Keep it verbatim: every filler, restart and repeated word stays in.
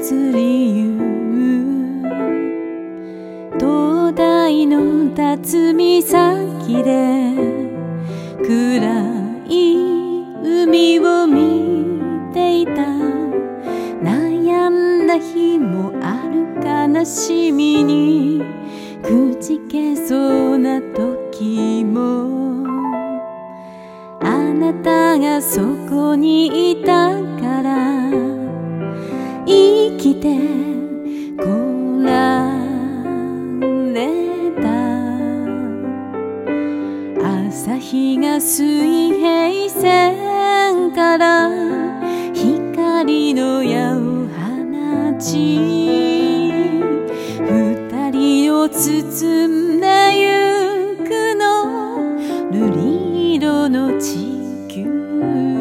移りゆ灯台の辰岬で暗い海を見ていた。悩んだ日もある悲しみにくじけそうな時も、あなたがそこにいたから生きてこられた。朝日が水平線から光の矢を放ち、二人を包んでゆくの瑠璃色の地球。